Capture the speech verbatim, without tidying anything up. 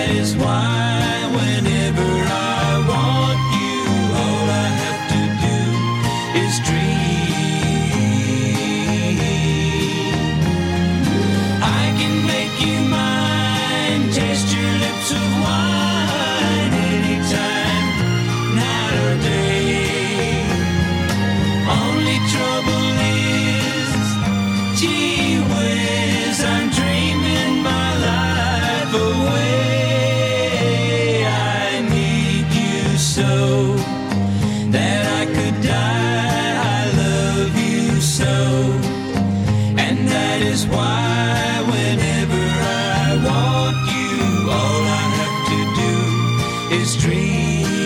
that is why whenever I want you, all I have to do is dream. I can make you mine, taste your lips of wine anytime, night or day. Only trouble is, gee whiz, I'm dreaming my life away. I need you so that I could die. I love you so, and that is why whenever I want you, all I have to do is dream.